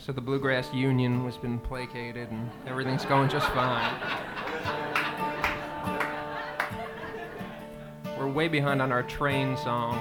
So the Bluegrass Union has been placated and everything's going just fine. We're way behind on our train songs.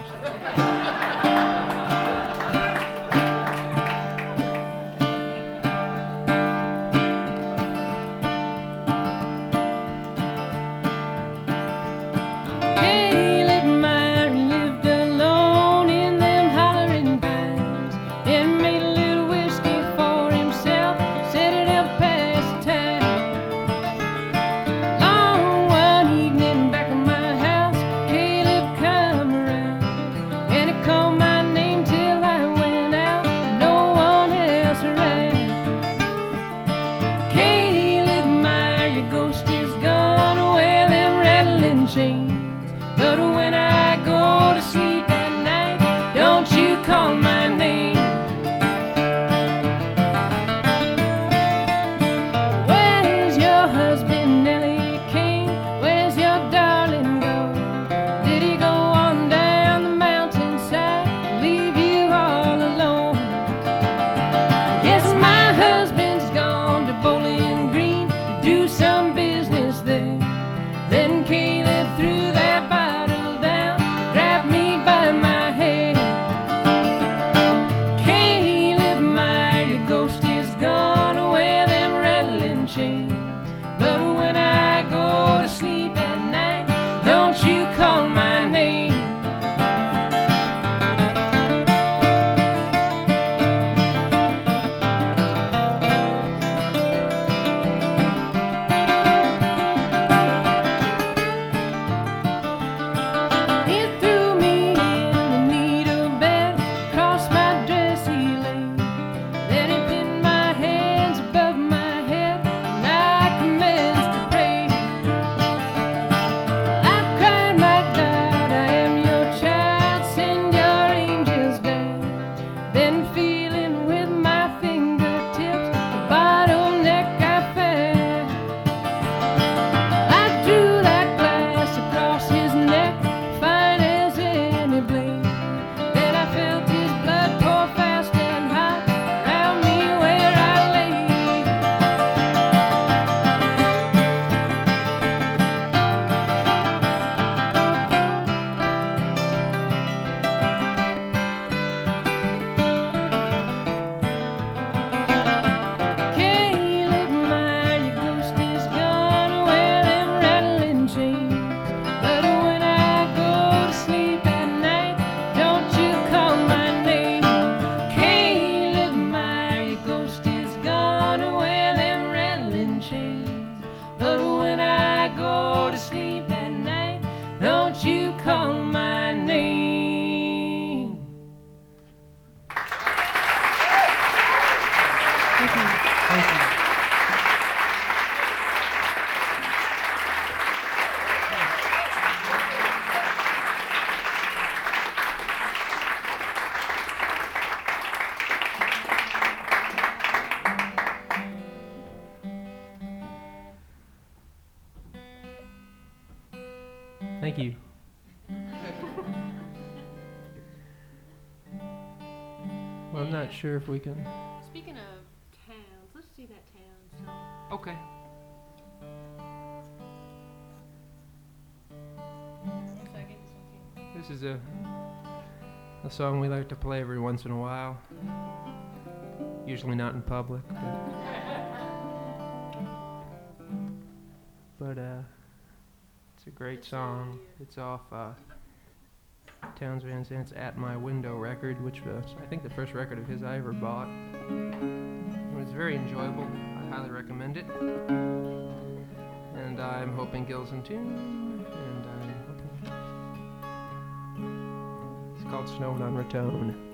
Thank you. Well, I'm not sure if we can. Speaking of towns, let's see that town song. Okay. So I get this one too. This is a song we like to play every once in a while. Usually not in public, but it's a great song. It's off Townes Van Zandt's At My Window record, which was, I think, the first record of his I ever bought. It was very enjoyable. I highly recommend it. And I'm hoping Gil's in tune. And I'm hoping it's called Snowed on Raton.